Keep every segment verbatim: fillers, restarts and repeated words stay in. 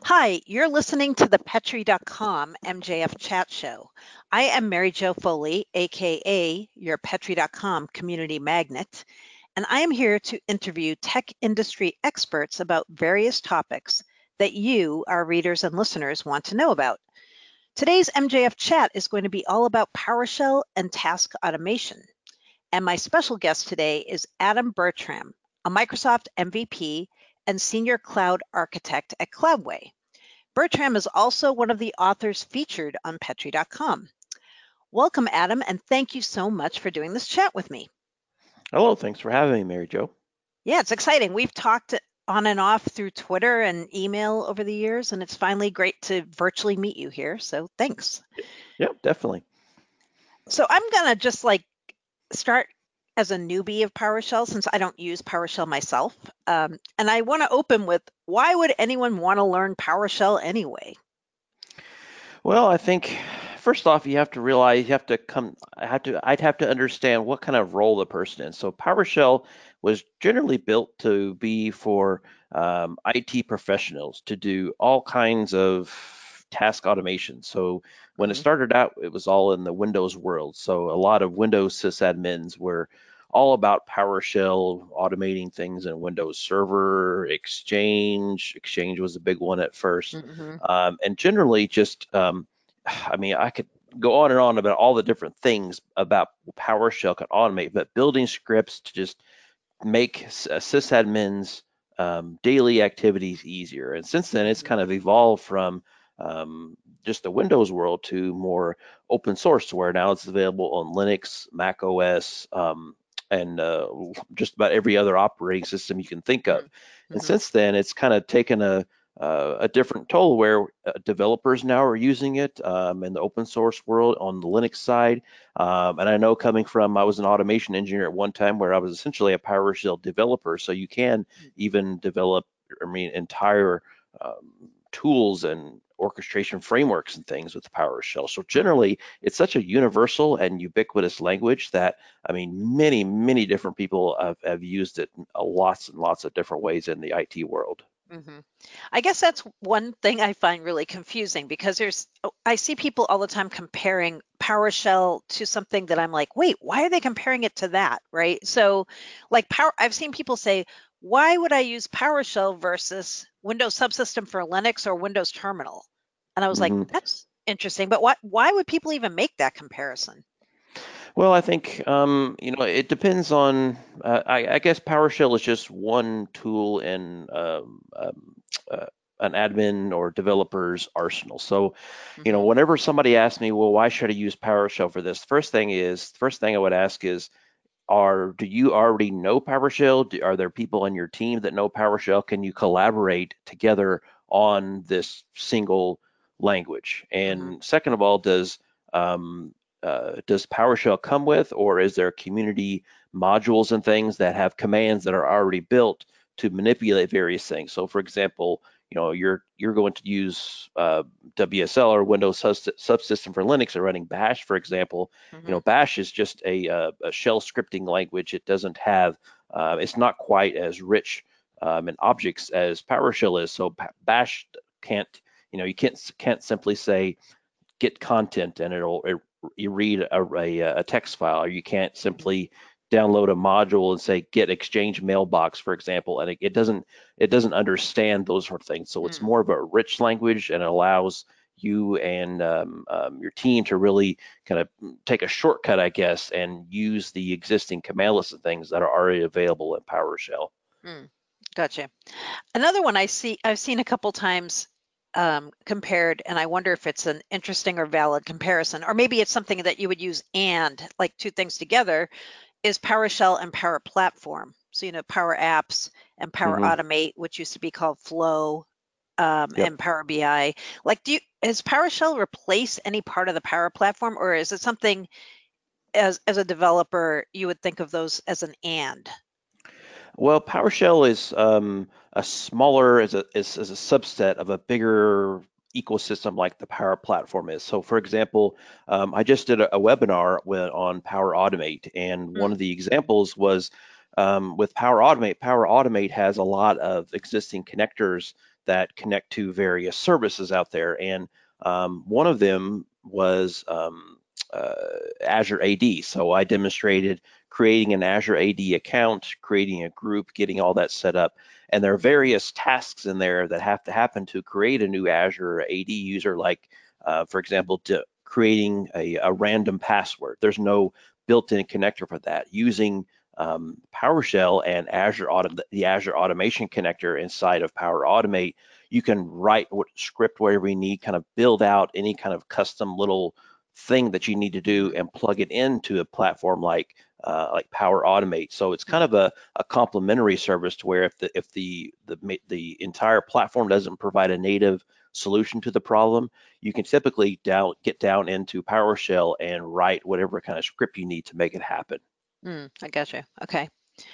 Hi, you're listening to the Petri dot com M J F Chat Show. I am Mary Jo Foley, aka your Petri dot com community magnet, and I am here to interview tech industry experts about various topics that you, our readers and listeners, want to know about. Today's M J F Chat is going to be all about PowerShell and task automation. And my special guest today is Adam Bertram, a Microsoft M V P and Senior Cloud Architect at Cloudway. Bertram is also one of the authors featured on Petri dot com. Welcome, Adam, and thank you so much for doing this chat with me. Hello, thanks for having me, Mary Jo. Yeah, it's exciting. We've talked on and off through Twitter and email over the years, and it's finally great to virtually meet you here. So thanks. Yep, definitely. So I'm going to just like start as a newbie of PowerShell since I don't use PowerShell myself. Um, and I want to open with why would anyone want to learn PowerShell anyway? Well, I think first off, you have to realize you have to come. I have to. I'd have to understand what kind of role the person is. So PowerShell was generally built to be for um, I T professionals to do all kinds of task automation. So when it Mhm. started out, it was all in the Windows world. So a lot of Windows sysadmins were all about PowerShell automating things in Windows Server, Exchange. Exchange was a big one at first, Mhm. um, and generally just, um, I mean, I could go on and on about all the different things about PowerShell can automate, but building scripts to just make sysadmins um, daily activities easier. And since then, it's Mhm. kind of evolved from um, just the Windows world to more open source, to where now it's available on Linux, Mac O S, um, and uh, just about every other operating system you can think of. Mhm. And Mhm. since then, it's kind of taken a uh, a different toll, where uh, developers now are using it um, in the open source world on the Linux side. Um, and I know, coming from, I was an automation engineer at one time where I was essentially a PowerShell developer. So you can even develop, I mean, entire um, tools and orchestration frameworks and things with PowerShell. So generally, it's such a universal and ubiquitous language that, I mean, many, many different people have, have used it in lots and lots of different ways in the I T world. Mhm. I guess that's one thing I find really confusing because there's oh, I see people all the time comparing PowerShell to something that I'm like, wait, why are they comparing it to that, right? So, like power, I've seen people say, why would I use PowerShell versus Windows Subsystem for Linux or Windows Terminal? And I was like, hmm that's interesting, but why why would people even make that comparison? Well, I think um, you know, it depends on. Uh, I, I guess PowerShell is just one tool in um, um, uh, an admin or developer's arsenal. So, you know, Hmm. whenever somebody asks me, well, why should I use PowerShell for this? First thing is, first thing I would ask is, are do you already know PowerShell? Do, are there people on your team that know PowerShell? Can you collaborate together on this single language? Hmm. And second of all, does um, uh, does PowerShell come with, or is there community modules and things that have commands that are already built to manipulate various things? So, for example, you know, you're you're going to use uh, W S L or Windows Subsystem for Linux, or running Bash, for example. You know, Hmm. Bash is just a, a, a shell scripting language. It doesn't have, uh, it's not quite as rich um, in objects as PowerShell is. So Bash can't, you know, you can't can't simply say get content and it'll it, you read a, a, a text file, or you can't Hmm. simply download a module and say get Exchange mailbox, for example, and it, it doesn't it doesn't understand those sort of things. So it's Hmm. more of a rich language, and it allows you and um, um, your team to really kind of take a shortcut, I guess, and use the existing command lists and things that are already available in PowerShell. Hmm. Gotcha. Another one I see I've seen a couple times um, compared, and I wonder if it's an interesting or valid comparison, or maybe it's something that you would use and like two things together is PowerShell and Power Platform. So you know Power Apps and Power hmm Automate, which used to be called Flow, um, Yep. and Power B I. Like, do you has PowerShell replaced any part of the Power Platform, or is it something as as a developer you would think of those as an and? Well, PowerShell is um, a smaller, as a is, is a subset of a bigger ecosystem like the Power Platform is. So, for example, um, I just did a, a webinar with, on Power Automate, and one Mm, of the examples was um, with Power Automate. Power Automate has a lot of existing connectors that connect to various services out there. And um, one of them was um, uh, Azure A D. So I demonstrated creating an Azure A D account, creating a group, getting all that set up. And there are various tasks in there that have to happen to create a new Azure A D user, like, uh, for example, to creating a, a random password. There's no built-in connector for that. Using um, PowerShell and Azure Auto, the Azure Automation connector inside of Power Automate, you can write what script whatever you need, kind of build out any kind of custom little thing that you need to do and plug it into a platform like uh, like Power Automate. So it's kind of a, a complementary service to where if the if the the the entire platform doesn't provide a native solution to the problem, you can typically down get down into PowerShell and write whatever kind of script you need to make it happen. Mm, I gotcha. Okay.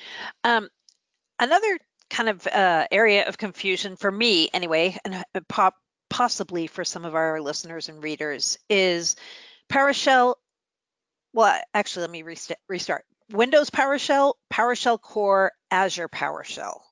Um, another kind of uh, area of confusion for me, anyway, and pop, possibly for some of our listeners and readers, is PowerShell. Well, actually, let me rest restart. Windows PowerShell, PowerShell Core, Azure PowerShell.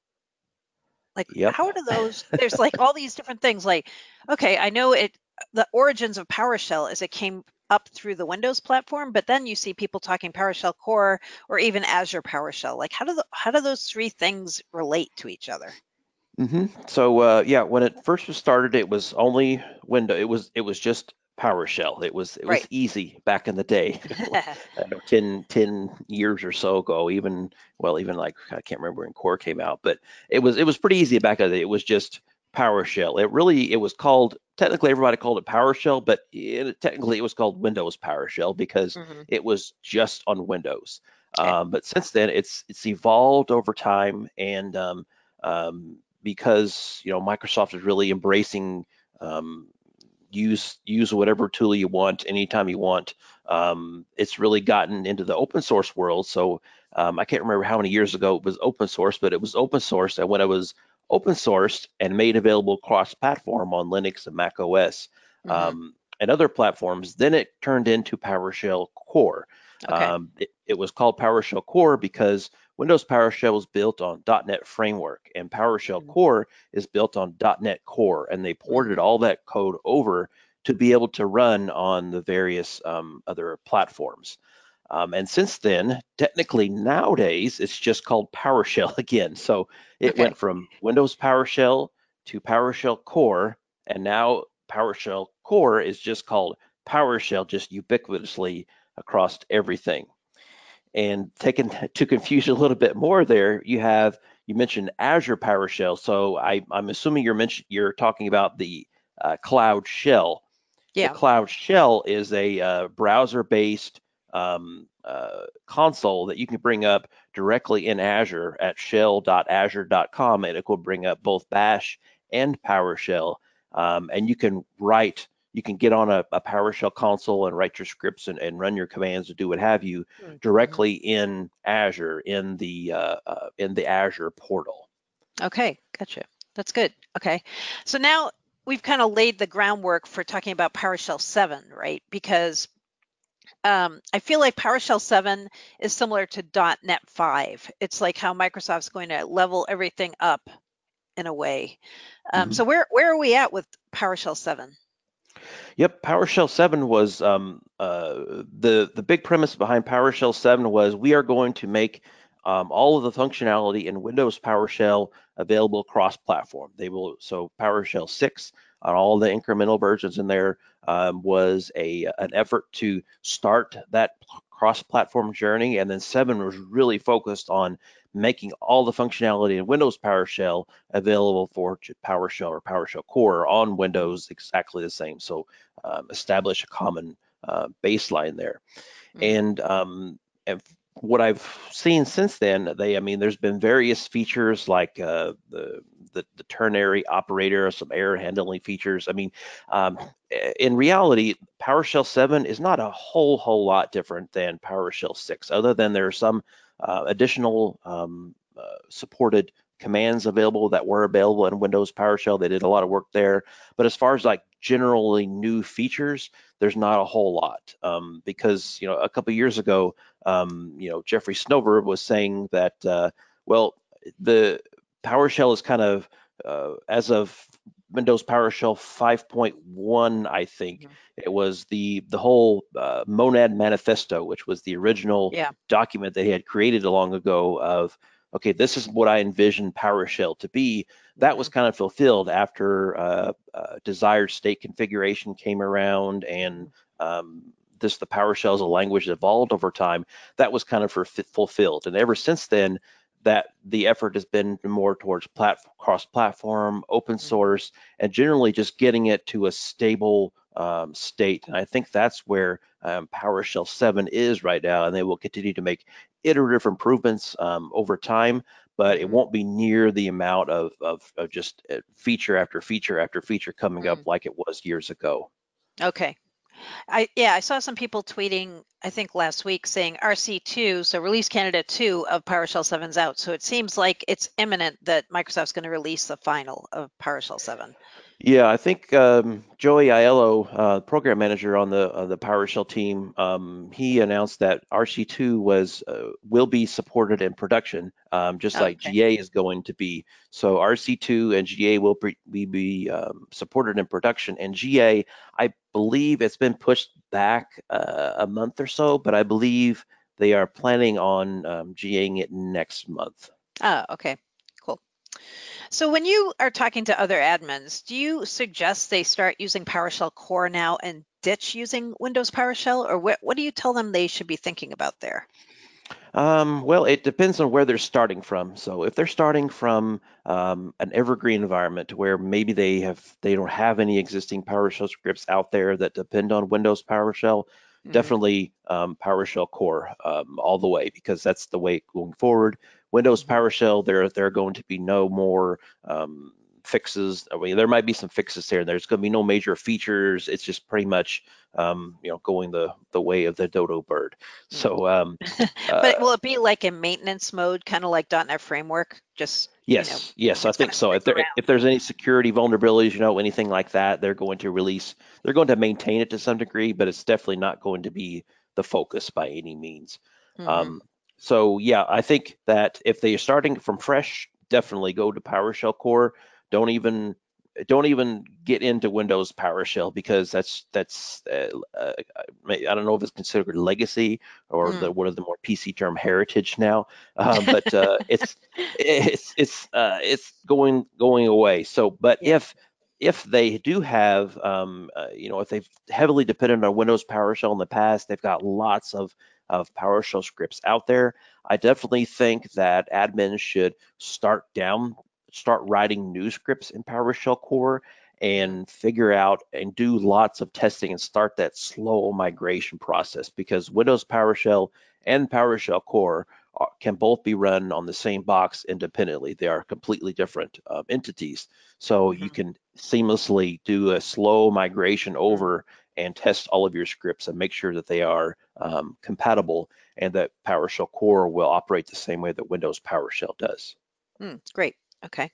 Like, Yep. how do those? There's like all these different things. Like, okay, I know it. The origins of PowerShell is it came up through the Windows platform, but then you see people talking PowerShell Core or even Azure PowerShell. Like, how do the, how do those three things relate to each other? Mm-hmm. So uh, yeah, when it first was started, it was only window. It was it was just PowerShell. It was it was Right. easy back in the day, I know ten, ten years or so ago. Even well, even like I can't remember when Core came out, but it was it was pretty easy back in the day. It was just PowerShell. It really it was called technically everybody called it PowerShell, but it, technically it was called Windows PowerShell because Mm-hmm. it was just on Windows. Okay. Um, but since then, it's it's evolved over time, and um, um, because you know Microsoft is really embracing um, use use whatever tool you want anytime you want. Um, it's really gotten into the open source world. So um, I can't remember how many years ago it was open source, but it was open source, and when it was open sourced and made available cross-platform on Linux and Mac O S Mm-hmm. um, and other platforms, then it turned into PowerShell Core. Okay. Um, it, it was called PowerShell Core because Windows PowerShell was built on .NET Framework, and PowerShell Mm-hmm. Core is built on .NET Core, and they ported Mm-hmm. all that code over to be able to run on the various um, other platforms. Um, and since then, technically nowadays, it's just called PowerShell again. So it Okay. went from Windows PowerShell to PowerShell Core, and now PowerShell Core is just called PowerShell, just ubiquitously across everything. And taken to confuse you a little bit more there, you have you mentioned Azure PowerShell. So I, I'm assuming you're mention, you're talking about the uh, Cloud Shell. The Yeah. Cloud Shell is a uh, browser-based um, uh, console that you can bring up directly in Azure at shell dot azure dot com, and it will bring up both Bash and PowerShell. Um, and you can write, you can get on a, a PowerShell console and write your scripts and, and run your commands and do what have you Mm-hmm. directly in Azure in the uh, uh, in the Azure portal. Okay. Gotcha. That's good. Okay. So now we've kind of laid the groundwork for talking about PowerShell seven, right? Because um, I feel like PowerShell seven is similar to .NET five. It's like how Microsoft's going to level everything up in a way. Um, Mm-hmm. so where where are we at with PowerShell seven? Yep, PowerShell seven was um, uh, the the big premise behind PowerShell seven was we are going to make um, all of the functionality in Windows PowerShell available cross-platform. They will so PowerShell six on all the incremental versions in there um, was a an effort to start that cross-platform journey, and then seven was really focused on making all the functionality in Windows PowerShell available for PowerShell or PowerShell Core on Windows exactly the same. So um, establish a common uh, baseline there. Mm-hmm. And, um, and what I've seen since then, they, I mean, there's been various features like uh, the, the the ternary operator, some error handling features. I mean, um, in reality, PowerShell seven is not a whole whole lot different than PowerShell six, other than there are some uh, additional um, uh, supported commands available that were available in Windows PowerShell. They did a lot of work there. But as far as like generally new features, there's not a whole lot um, because you know a couple years ago, um, you know Jeffrey Snover was saying that uh, well the PowerShell is kind of uh, as of Windows PowerShell five point one, I think. Mhm. It was the the whole uh, Monad Manifesto, which was the original Yeah. document that he had created long ago of, okay, this is what I envision PowerShell to be. That was Mhm. kind of fulfilled after uh, uh, desired state configuration came around, and Mhm. um, this the PowerShell as a language evolved over time. That was kind of for, fulfilled, and ever since then, that the effort has been more towards plat- cross-platform, open Mhm. source, and generally just getting it to a stable um, state. And I think that's where um, PowerShell seven is right now, and they will continue to make iterative improvements um, over time, but it Mhm. won't be near the amount of, of, of just uh, feature after feature after feature coming up Mm. like it was years ago. Okay. I yeah, I saw some people tweeting, I think last week, saying R C two, so release candidate two of PowerShell seven's out. So it seems like it's imminent that Microsoft's going to release the final of PowerShell seven. Yeah, I think um, Joey Aiello, uh, program manager on the uh, the PowerShell team, um, he announced that R C two was uh, will be supported in production, um, just Oh, like okay. G A is going to be. So R C two and G A will be, be, be um, supported in production, and G A, I believe it's been pushed back uh, a month or so, but I believe they are planning on um, GAing it next month. Ah, okay. Cool. So when you are talking to other admins, do you suggest they start using PowerShell Core now and ditch using Windows PowerShell, or what, what do you tell them they should be thinking about there? Um, well, it depends on where they're starting from. So if they're starting from um, an evergreen environment where maybe they have they don't have any existing PowerShell scripts out there that depend on Windows PowerShell, Hmm. definitely um, PowerShell Core um, all the way, because that's the way going forward. Windows Hmm. PowerShell, there there are going to be no more um, fixes. I mean, there might be some fixes here, and there's going to be no major features. It's just pretty much um, you know going the the way of the dodo bird. So um, uh, But will it be like in maintenance mode, kind of like .NET Framework? Just, you know, Yes, yes, I it's going think to so. stick If there around. if there's any security vulnerabilities, you know, anything like that, they're going to release, they're going to maintain it to some degree, but it's definitely not going to be the focus by any means. Hmm. Um, so yeah, I think that if they're starting from fresh, definitely go to PowerShell Core. Don't even don't even get into Windows PowerShell, because that's that's uh, uh, I don't know if it's considered legacy or the Mm. what are the more P C term heritage now, um, but uh, it's it's it's uh, it's going going away. So, but Yeah. if if they do have, um, uh, you know, if they've heavily depended on Windows PowerShell in the past, they've got lots of of PowerShell scripts out there. I definitely think that admins should start down, start writing new scripts in PowerShell Core Mm. and figure out and do lots of testing and start that slow migration process, because Windows PowerShell and PowerShell Core can both be run on the same box independently. They are completely different um, entities. So you Hmm. can seamlessly do a slow migration Mm. over and test all of your scripts and make sure that they are um, compatible, and that PowerShell Core will operate the same way that Windows PowerShell does. Mm. Great. Okay.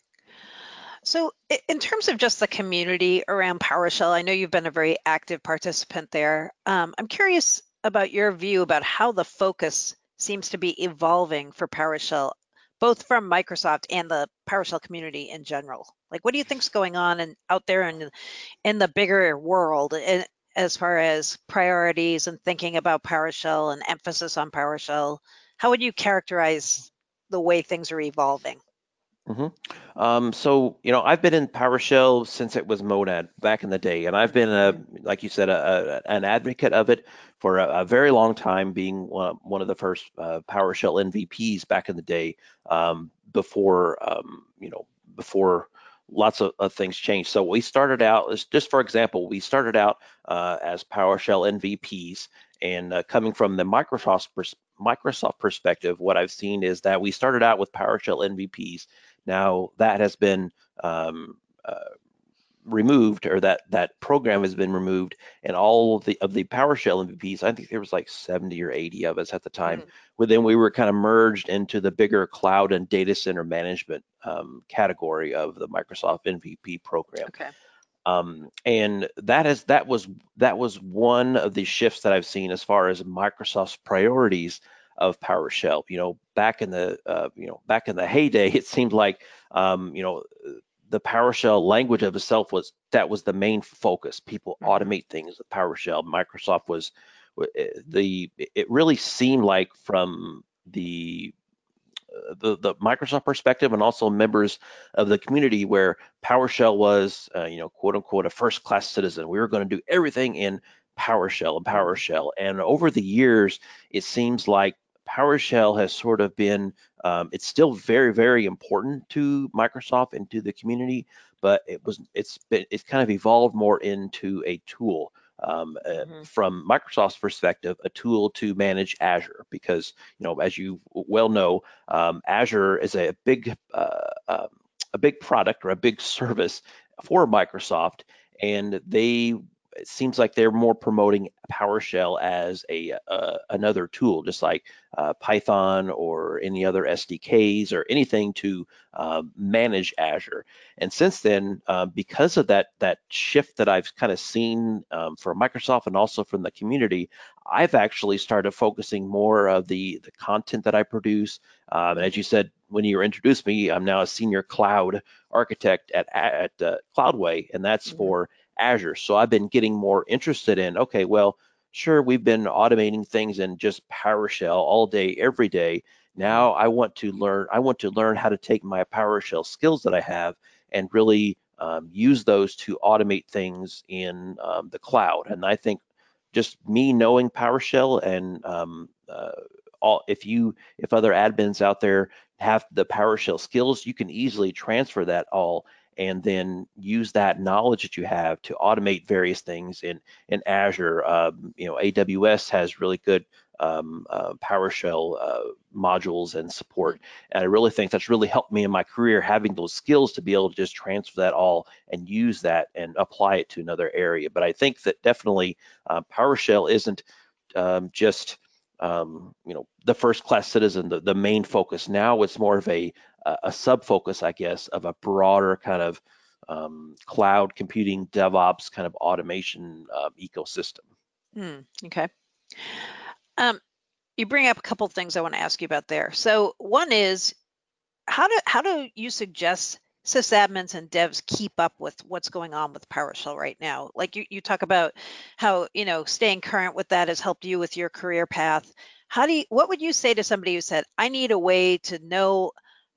So, i- in terms of just the community around PowerShell, I know you've been a very active participant there. Um, I'm curious about your view about how the focus seems to be evolving for PowerShell, both from Microsoft and the PowerShell community in general. Like, what do you think's going on and out there in in the bigger world, and as far as priorities and thinking about PowerShell and emphasis on PowerShell? How would you characterize the way things are evolving? hmm Um, so, you know, I've been in PowerShell since it was Monad back in the day, and I've been, a, Mhm. like you said, a, a, an advocate of it for a, a very long time, being one, one of the first uh, PowerShell M V Ps back in the day, um, before, um, you know, before lots of, of things changed. So we started out, as- just for example, we started out uh, as PowerShell M V Ps, and uh, coming from the Microsoft pers- Microsoft perspective, what I've seen is that we started out with PowerShell M V Ps. Now that has been um, uh, removed, or that that program has been removed, and all of the of the PowerShell M V Ps, I think there was like seventy or eighty of us at the time. Mm. But then we were kind of merged into the bigger cloud and data center management um, category of the Microsoft M V P program. Okay. Um, and that is that was that was one of the shifts that I've seen as far as Microsoft's priorities of PowerShell. You know, back in the uh, you know back in the heyday, it seemed like um, you know the PowerShell language of itself was that was the main focus. People Mm-hmm. automate things with PowerShell. Microsoft was the it really seemed like from the the, the Microsoft perspective and also members of the community where PowerShell was, uh, you know, quote unquote, a first class citizen. We were going to do everything in PowerShell and Mm-hmm. PowerShell. And over the years, it seems like PowerShell has sort of been, um, it's still very, very important to Microsoft and to the community, but it was, it's been, it's kind of evolved more into a tool. Um, uh, Mm-hmm. from Microsoft's perspective, a tool to manage Azure, because you know, as you well know, um, Azure is a big uh, um, a big product or a big service for Microsoft, and they it seems like they're more promoting PowerShell as a uh, another tool, just like uh, Python or any other S D Ks or anything to uh, manage Azure. And since then, uh, because of that that shift that I've kind of seen um, from Microsoft and also from the community, I've actually started focusing more of the the content that I produce. Um, and as you said when you introduced me, I'm now a senior cloud architect at at uh, Cloudway, and that's Mm-hmm. for Azure. So I've been getting more interested in, okay, well, sure, we've been automating things in just PowerShell all day, every day. Mm-hmm. Now I want to learn, I want to learn how to take my PowerShell skills that I have and really um, use those to automate things in um, the cloud. And I think just me knowing PowerShell and um, uh, all, if you, if other admins out there have the PowerShell skills, you can easily transfer that all and then use that knowledge that you have to automate various things in in Azure. Um, you know, A W S has really good um, uh, PowerShell uh, modules and support, and I really think that's really helped me in my career, having those skills to be able to just transfer that all and use that and apply it to another area. But I think that definitely uh, PowerShell isn't um, just um, you know, the first class citizen, the, the main focus. Now it's more of a a sub focus, I guess, of a broader kind of um, cloud computing, DevOps kind of automation um, ecosystem. Mm, okay. Um, you bring up a couple of things I want to ask you about there. So one is how do how do you suggest sysadmins and devs keep up with what's going on with PowerShell right now? Like you, you talk about how, you know, staying current with that has helped you with your career path. How do you, what would you say to somebody who said, I need a way to know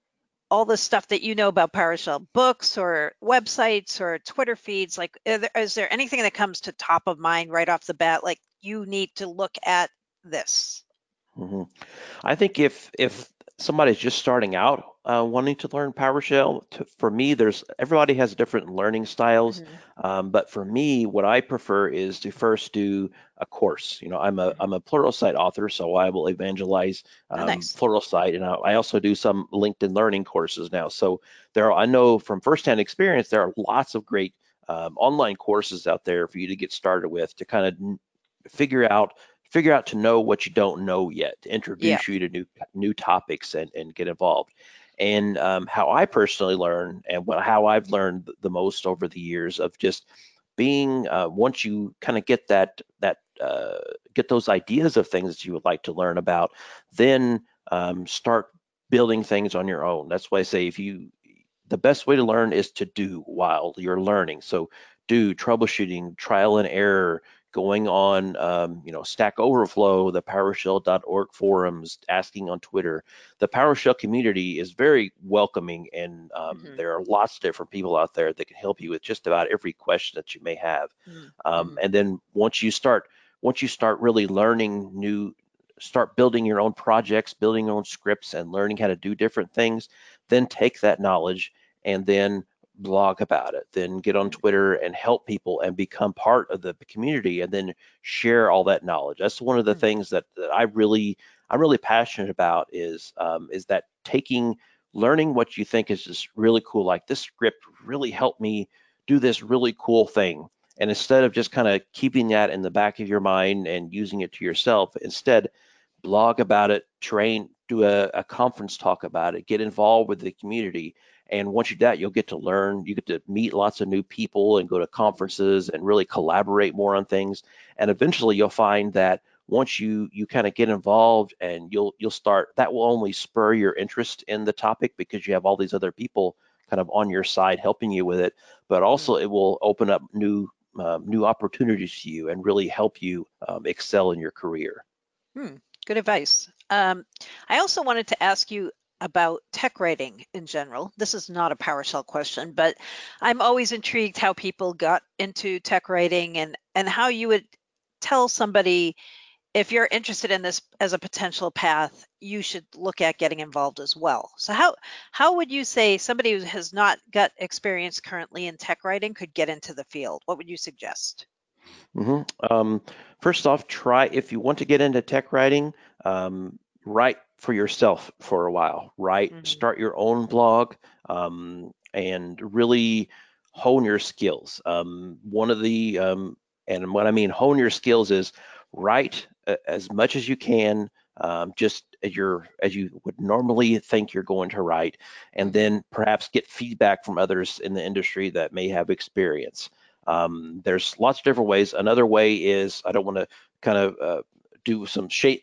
all the stuff that you know about PowerShell, books or websites or Twitter feeds? Like, is there, is there anything that comes to top of mind right off the bat? Like, you need to look at this. Mm-hmm. I think if if somebody's just starting out uh, wanting to learn PowerShell, to, for me, there's everybody has different learning styles. Mm-hmm. Um, but for me, what I prefer is to first do a course. You know, I'm a Mm-hmm. I'm a Pluralsight author, so I will evangelize Oh, um, nice. Pluralsight, and I, I also do some LinkedIn Learning courses now. So there, are, I know from firsthand experience, there are lots of great um, online courses out there for you to get started with to kind of figure out figure out to know what you don't know yet, to Yeah. introduce you to new new topics and, and get involved. And um, how I personally learn and what, how I've learned the most over the years of just being uh, once you kind of get that that uh, get those ideas of things that you would like to learn about, then um, start building things on your own. That's why I say if you the best way to learn is to do while you're learning. So do troubleshooting, trial and error, going on, um, you know, Stack Overflow, the PowerShell dot org forums, asking on Twitter. The PowerShell community is very welcoming, and um, Mm-hmm. there are lots of different people out there that can help you with just about every question that you may have. Um, Mm-hmm. and then once you start, once you start really learning new, start building your own projects, building your own scripts, and learning how to do different things, then take that knowledge and then blog about it, then get on Twitter and help people and become part of the community and then share all that knowledge. That's one of the Mm-hmm. things that, that I really, I'm really passionate about is, um, is that taking, learning what you think is just really cool. Like this script really helped me do this really cool thing. And instead of just kind of keeping that in the back of your mind and using it to yourself, instead blog about it, train, do a, a conference talk about it, get involved with the community. And once you do that, you'll get to learn, you get to meet lots of new people and go to conferences and really collaborate more on things. And eventually you'll find that once you you kind of get involved and you'll you'll start, that will only spur your interest in the topic because you have all these other people kind of on your side helping you with it, but also it will open up new uh, new opportunities to you and really help you um, excel in your career. Hmm, good advice. Um, I also wanted to ask you about tech writing in general. This is not a PowerShell question, but I'm always intrigued how people got into tech writing and and how you would tell somebody, if you're interested in this as a potential path, you should look at getting involved as well. So how how would you say somebody who has not got experience currently in tech writing could get into the field? What would you suggest? hmm Um, first off, try if you want to get into tech writing, um, write for yourself for a while. Write, Hmm. start your own blog, um, and really hone your skills. Um, one of the um, and what I mean hone your skills is write a- as much as you can, um, just as you're as you would normally think you're going to write, and Hmm. then perhaps get feedback from others in the industry that may have experience. Um, there's lots of different ways. Another way is I don't want to kind of uh, do some sh-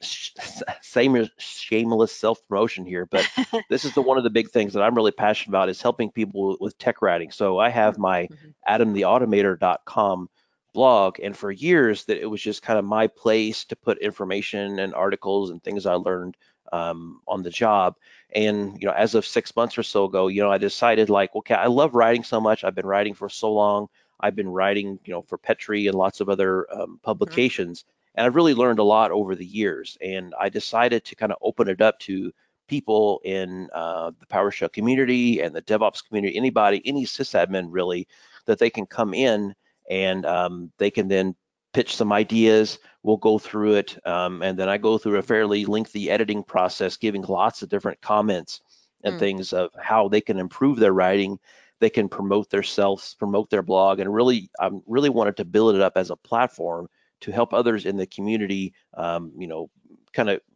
same shameless self-promotion here, but this is the one of the big things that I'm really passionate about is helping people with tech writing. So I have my Hmm. adam the automator dot com blog, and for years that it was just kind of my place to put information and articles and things I learned um, on the job. And you know, as of six months or so ago, you know, I decided like, okay, I love writing so much. I've been writing for so long. I've been writing, you know, for Petri and lots of other um, Hmm. publications, and I've really learned a lot over the years. And I decided to kind of open it up to people in uh, the PowerShell community and the DevOps community, anybody, any sysadmin really, that they can come in and um, they can then pitch some ideas. We'll go through it, um, and then I go through a fairly lengthy editing process, giving lots of different comments and Mm. things of how they can improve their writing. They can promote themselves, promote their blog, and really, I um, really wanted to build it up as a platform to help others in the community, um, you know, kind of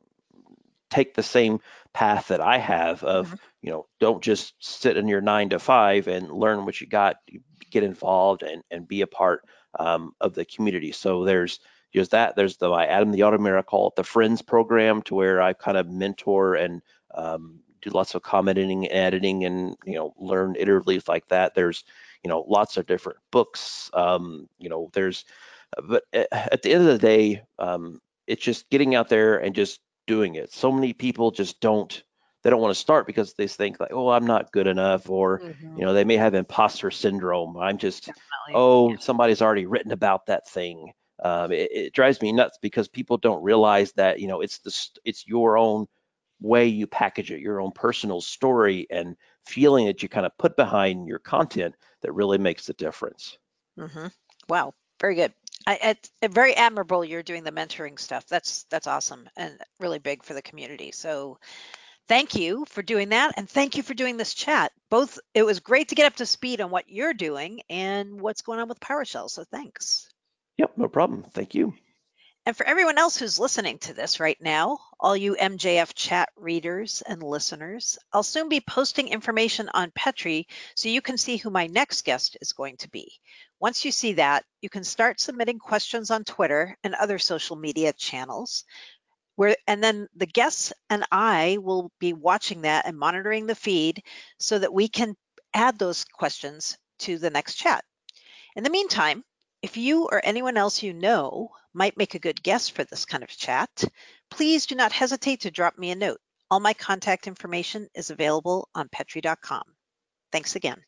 take the same path that I have of, Hmm. you know, don't just sit in your nine to five and learn what you got, get involved and, and be a part um, of the community. So there's just that. There's the my Adam the Automator, I call it the Friends program, to where I kind of mentor and um, do lots of commenting and editing and, you know, learn iteratively like that. There's, you know, lots of different books. Um, you know, there's, but at the end of the day, um, it's just getting out there and just doing it. So many people just don't, they don't want to start because they think like, oh, I'm not good enough, or, Hmm. you know, they may have imposter syndrome. I'm just, Definitely. oh, somebody's already written about that thing. Um, it, it drives me nuts because people don't realize that, you know, it's the, it's your own way you package it, your own personal story and feeling that you kind of put behind your content that really makes the difference. Hmm. Wow, very good. I, it's uh, very admirable you're doing the mentoring stuff. That's that's awesome and really big for the community. So thank you for doing that, and thank you for doing this chat. Both, it was great to get up to speed on what you're doing and what's going on with PowerShell. So thanks. Yep, no problem. Thank you. And for everyone else who's listening to this right now, all you M J F chat readers and listeners, I'll soon be posting information on Petri so you can see who my next guest is going to be. Once you see that, you can start submitting questions on Twitter and other social media channels. Where, and then the guests and I will be watching that and monitoring the feed so that we can add those questions to the next chat. In the meantime, if you or anyone else you know might make a good guest for this kind of chat, please do not hesitate to drop me a note. All my contact information is available on petri dot com. Thanks again.